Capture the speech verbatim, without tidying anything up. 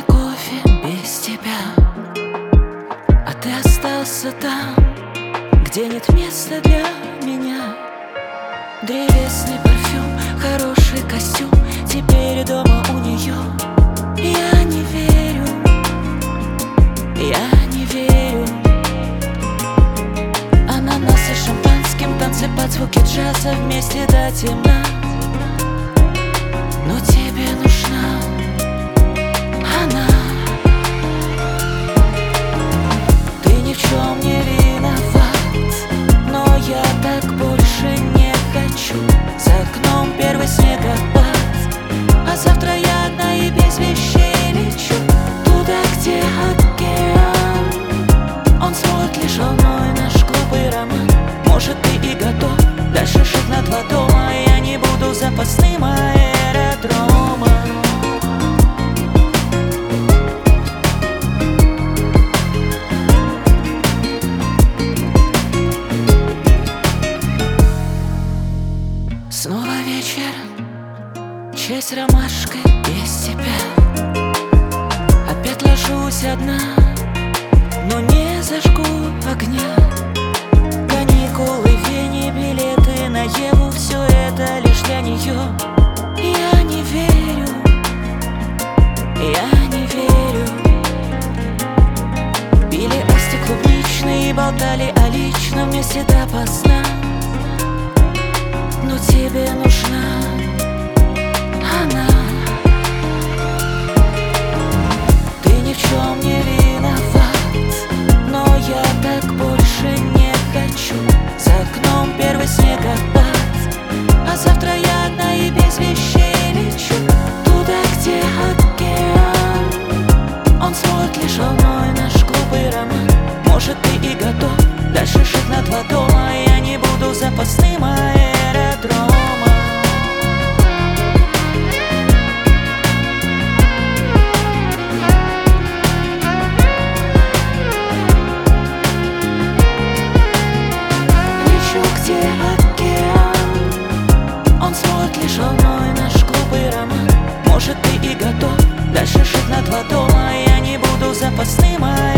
кофе без тебя, а ты остался там, где нет места для меня. Древесный парфюм, хороший костюм, теперь дома у нее. Я не верю, я не верю. Ананасы с шампанским, танцы под звуки джаза, вместе до темна. Но тебе нужна она. Ты ни в чем не виноват, но я так больше не хочу. За окном первый снегопад, а завтра я одна и без вещей лечу туда, где океан. Он смоет лишь волной наш глупый роман. Может, ты и готов дальше жить на два дома. Я не буду запасным аэродромом. Снова вечер, чай с ромашкой без тебя. Опять ложусь одна, но не зажгу огня. Каникулы в Вене, билеты на Еву, все это лишь для нее. Я не верю, я не верю. Пили асти клубничный и болтали о личном вместе допоздна. Но тебе нужна она. Ты ни в чем не виноват, но я так больше не хочу. За окном первый снегопад, а завтра я одна и без вещей лечу туда, где океан. Он смоет лишь волной наш глупый роман. Может, ты и готов дальше жить на два дома. Я не буду запасным аэродромом. Лечу, где океан. Он смоет лишь волной наш глупый роман. Может, ты и готов дальше жить на два дома. Я не буду запасным аэродромом.